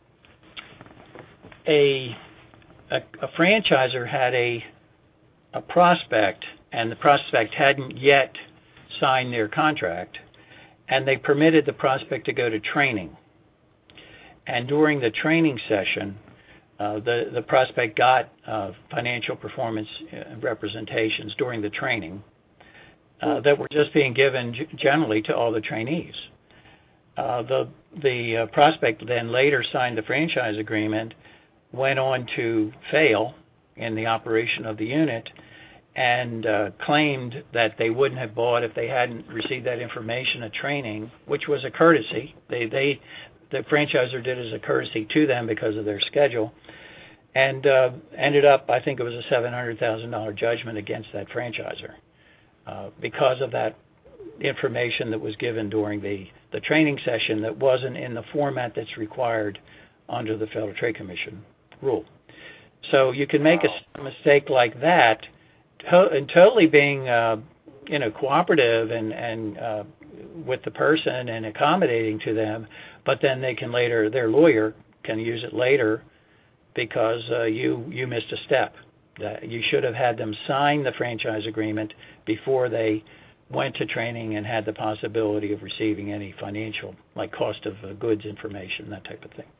a franchisor had a prospect, and the prospect hadn't yet signed their contract, and they permitted the prospect to go to training. And during the training session, the prospect got financial performance representations during the training that were just being given generally to all the trainees. The prospect then later signed the franchise agreement, went on to fail in the operation of the unit, and claimed that they wouldn't have bought if they hadn't received that information at training, which was a courtesy. The franchisor did as a courtesy to them because of their schedule, and ended up, I think it was a $700,000 judgment against that franchisor because of that information that was given during the training session that wasn't in the format that's required under the Federal Trade Commission rule. So you can make a mistake like that, and totally being cooperative and with the person and accommodating to them, but then they can later, their lawyer can use it later because you missed a step. You should have had them sign the franchise agreement before they went to training and had the possibility of receiving any financial, like cost of goods information, that type of thing.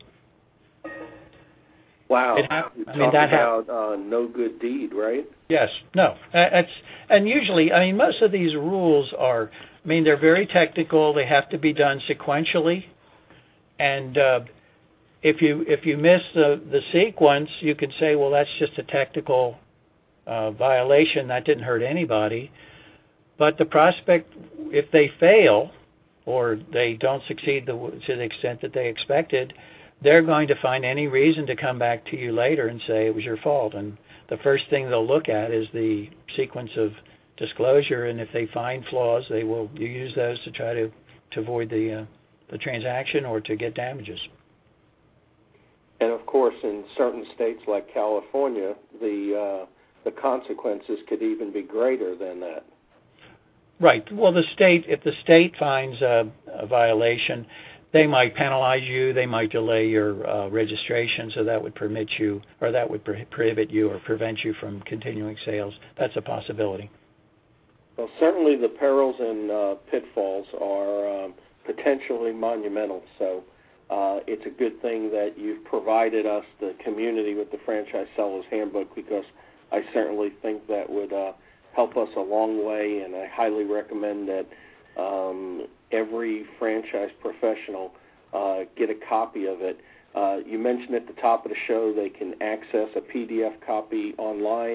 Wow. About no good deed, right? Yes. No. And usually, most of these rules are, they're very technical. They have to be done sequentially. And if you miss the sequence, you could say, well, that's just a technical violation. That didn't hurt anybody. But the prospect, if they fail or they don't succeed to the extent that they expected, they're going to find any reason to come back to you later and say it was your fault. And the first thing they'll look at is the sequence of disclosure, and if they find flaws, they will use those to try to avoid the transaction or to get damages. And of course, in certain states like California, the consequences could even be greater than that. Right. Well, if the state finds a violation, they might penalize you. They might delay your registration, so that would permit you, or that would prohibit you or prevent you from continuing sales. That's a possibility. Well, certainly the perils and pitfalls are potentially monumental. So it's a good thing that you've provided us, the community, with the Franchise Seller's Handbook, because I certainly think that would help us a long way, and I highly recommend that every franchise professional get a copy of it. You mentioned at the top of the show they can access a PDF copy online.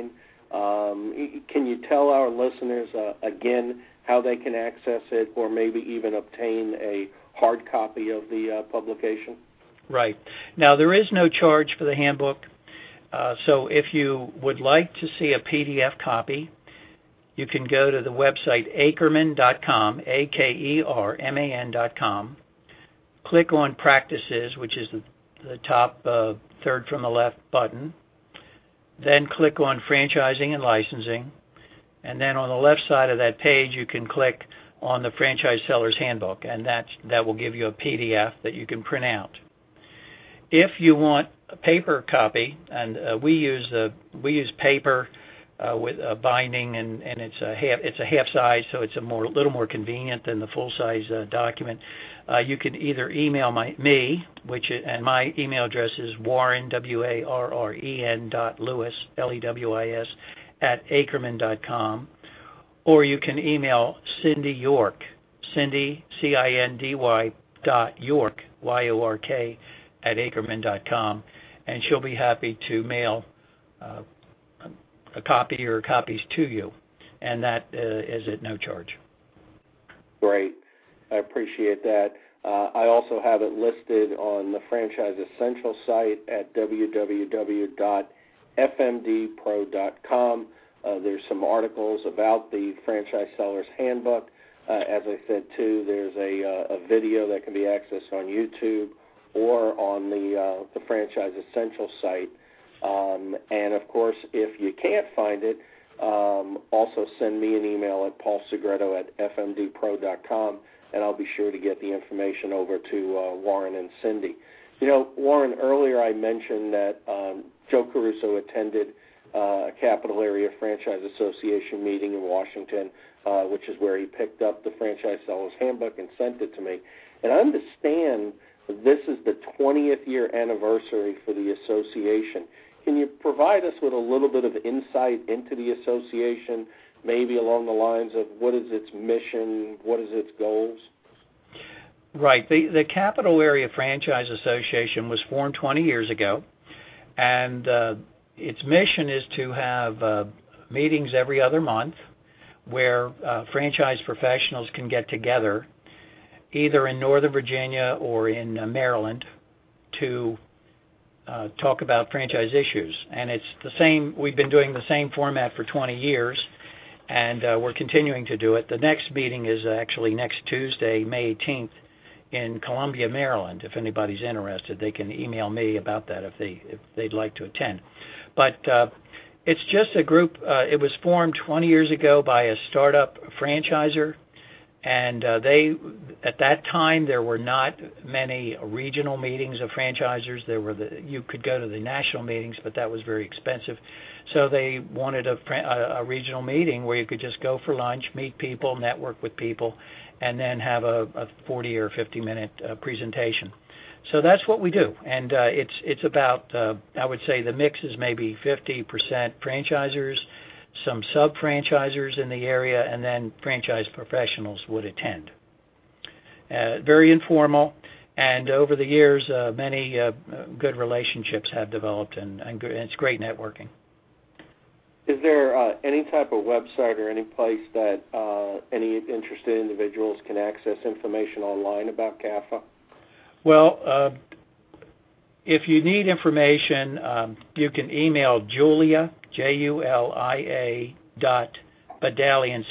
Can you tell our listeners, again, how they can access it or maybe even obtain a hard copy of the publication? Right. Now, there is no charge for the handbook. So if you would like to see a PDF copy, you can go to the website akerman.com, AKERMAN.com, click on Practices, which is the top third from the left button, then click on Franchising and Licensing, and then on the left side of that page you can click on the Franchise Seller's Handbook, and that will give you a PDF that you can print out. If you want a paper copy, and we use paper with a binding, and it's a half size, so it's a little more convenient than the full size document. You can either email me, and my email address is Warren WARREN.Lewis LEWIS @akerman.com, or you can email Cindy York, Cindy CINDY .York YORK @akerman.com, and she'll be happy to mail a copy or copies to you, and that is at no charge. Great. I appreciate that. I also have it listed on the Franchise Essential site at www.fmdpro.com. There's some articles about the Franchise Seller's Handbook. As I said, too, there's a video that can be accessed on YouTube or on the Franchise Essential site. And, of course, if you can't find it, also send me an email at paulsegreto@fmdpro.com, and I'll be sure to get the information over to Warren and Cindy. You know, Warren, earlier I mentioned that Joe Caruso attended a Capital Area Franchise Association meeting in Washington, which is where he picked up the Franchise Seller's Handbook and sent it to me. And I understand this is the 20th year anniversary for the association. Can you provide us with a little bit of insight into the association, maybe along the lines of what is its mission, what is its goals? Right. The Capital Area Franchise Association was formed 20 years ago, and its mission is to have meetings every other month where franchise professionals can get together, either in Northern Virginia or in Maryland, to talk about franchise issues. And it's the same. We've been doing the same format for 20 years, and we're continuing to do it. The next meeting is actually next Tuesday, May 18th, in Columbia, Maryland. If anybody's interested, they can email me about that if they'd like to attend. But it's just a group. It was formed 20 years ago by a startup franchisor. And at that time, there were not many regional meetings of franchisors. You could go to the national meetings, but that was very expensive. So they wanted a regional meeting where you could just go for lunch, meet people, network with people, and then have a 40 or 50-minute presentation. So that's what we do. And it's about, I would say the mix is maybe 50% franchisors, some sub-franchisors in the area, and then franchise professionals would attend. Very informal, and over the years, many good relationships have developed, and it's great networking. Is there any type of website or any place that any interested individuals can access information online about CAFA? Well, if you need information, you can email Julia, JULIA .Badaliance,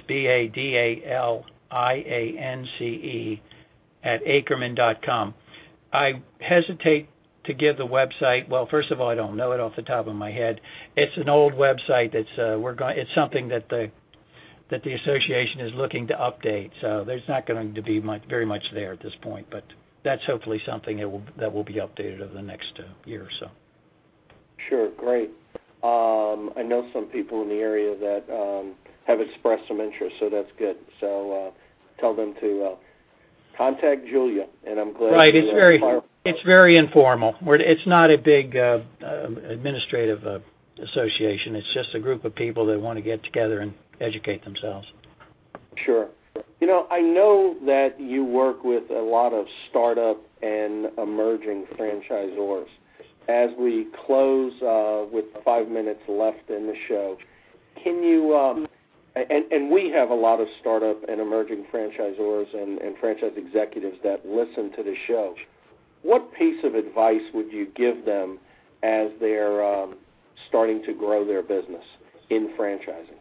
BADALIANCE @akerman.com. I hesitate to give the website. Well, first of all, I don't know it off the top of my head. It's an old website that's it's something that the association is looking to update. So there's not going to be very much there at this point, but that's hopefully something that will be updated over the next year or so. Sure, great. I know some people in the area that have expressed some interest, so that's good. So tell them to contact Julia, and I'm glad. Right, it's very informal. It's not a big administrative association. It's just a group of people that want to get together and educate themselves. Sure. You know, I know that you work with a lot of startup and emerging franchisors. As we close with 5 minutes left in the show, can you, and we have a lot of startup and emerging franchisors and franchise executives that listen to the show. What piece of advice would you give them as they're starting to grow their business in franchising?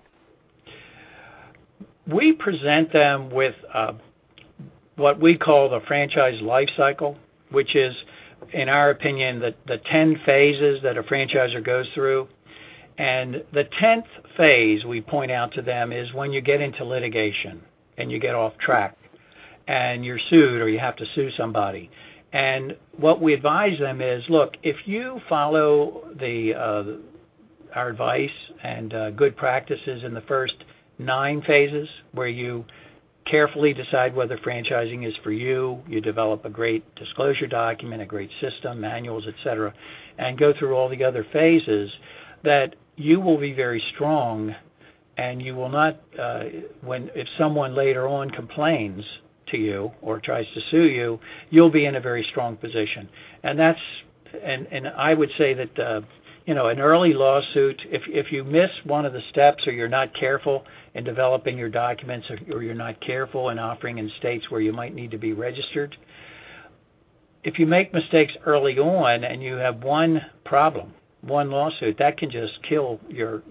We present them with what we call the franchise life cycle, which is, in our opinion, the 10 phases that a franchisor goes through. And the 10th phase we point out to them is when you get into litigation and you get off track and you're sued or you have to sue somebody. And what we advise them is, look, if you follow our advice and good practices in the first 9 phases, where you carefully decide whether franchising is for you, you develop a great disclosure document, a great system, manuals, etc., and go through all the other phases, that you will be very strong, and you will not, if someone later on complains to you or tries to sue you, you'll be in a very strong position. And I would say that an early lawsuit, if you miss one of the steps, or you're not careful in developing your documents, or you're not careful in offering in states where you might need to be registered, if you make mistakes early on and you have one problem, one lawsuit, that can just kill your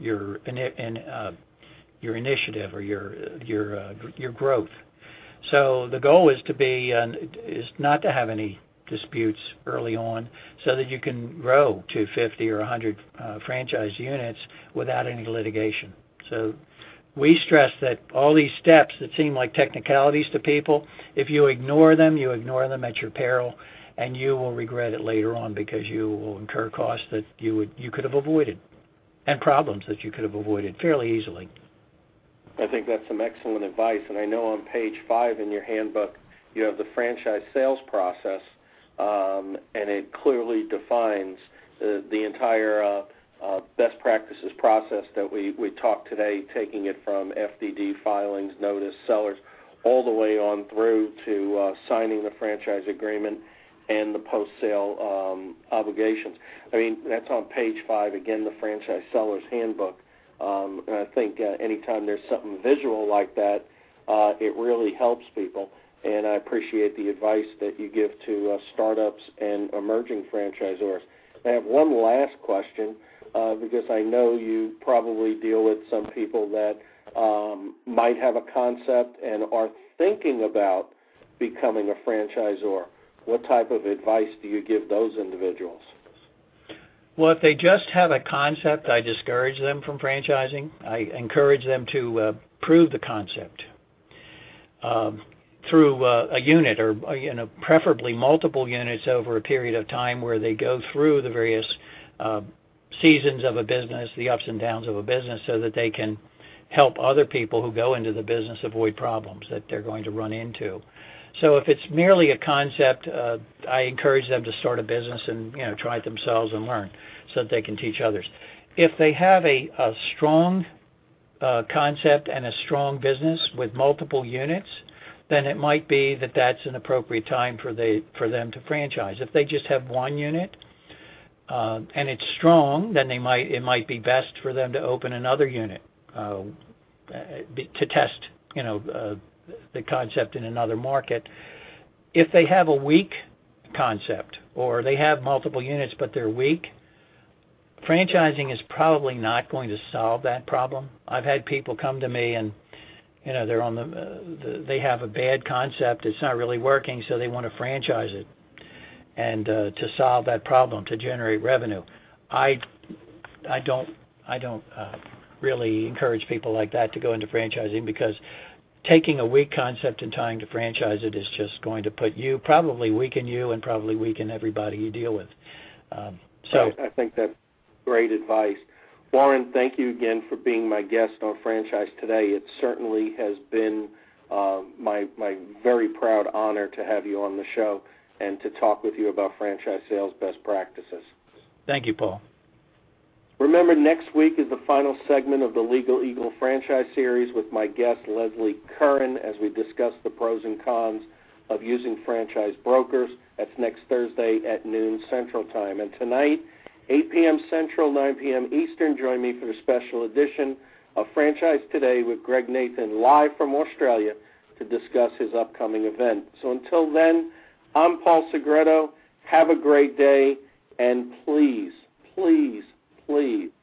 initiative or your growth. So the goal is not to have any disputes early on, so that you can grow to 50 or 100 franchise units without any litigation. So we stress that all these steps that seem like technicalities to people, if you ignore them at your peril, and you will regret it later on, because you will incur costs that you could have avoided, and problems that you could have avoided fairly easily. I think that's some excellent advice, and I know on page 5 in your handbook you have the franchise sales process, and it clearly defines the entire best practices process that we talked today, taking it from FDD filings, notice, sellers, all the way on through to signing the franchise agreement and the post-sale obligations. I mean, that's on page 5, again, the Franchise Seller's Handbook. And I think anytime there's something visual like that, it really helps people. And I appreciate the advice that you give to startups and emerging franchisors. I have one last question, because I know you probably deal with some people that might have a concept and are thinking about becoming a franchisor. What type of advice do you give those individuals? Well, if they just have a concept, I discourage them from franchising. I encourage them to prove the concept through a unit, or preferably multiple units over a period of time, where they go through the various seasons of a business, the ups and downs of a business, so that they can help other people who go into the business avoid problems that they're going to run into. So if it's merely a concept, I encourage them to start a business and try it themselves and learn, so that they can teach others. If they have a strong concept and a strong business with multiple units, then it might be that that's an appropriate time for them to franchise. If they just have one unit and it's strong, then it might be best for them to open another unit to test the concept in another market. If they have a weak concept, or they have multiple units but they're weak, franchising is probably not going to solve that problem. I've had people come to me and they're on they have a bad concept, it's not really working, so they want to franchise it, and to solve that problem, to generate revenue. I don't really encourage people like that to go into franchising, because taking a weak concept and trying to franchise it is just going to probably weaken you and probably weaken everybody you deal with. So I think that's great advice. Warren, thank you again for being my guest on Franchise Today. It certainly has been my very proud honor to have you on the show and to talk with you about franchise sales best practices. Thank you, Paul. Remember, next week is the final segment of the Legal Eagle franchise series with my guest, Leslie Curran, as we discuss the pros and cons of using franchise brokers. That's next Thursday at noon Central Time. And tonight, 8 p.m. Central, 9 p.m. Eastern, join me for the special edition of Franchise Today with Greg Nathan, live from Australia to discuss his upcoming event. So until then, I'm Paul Segreto. Have a great day, and please, please, please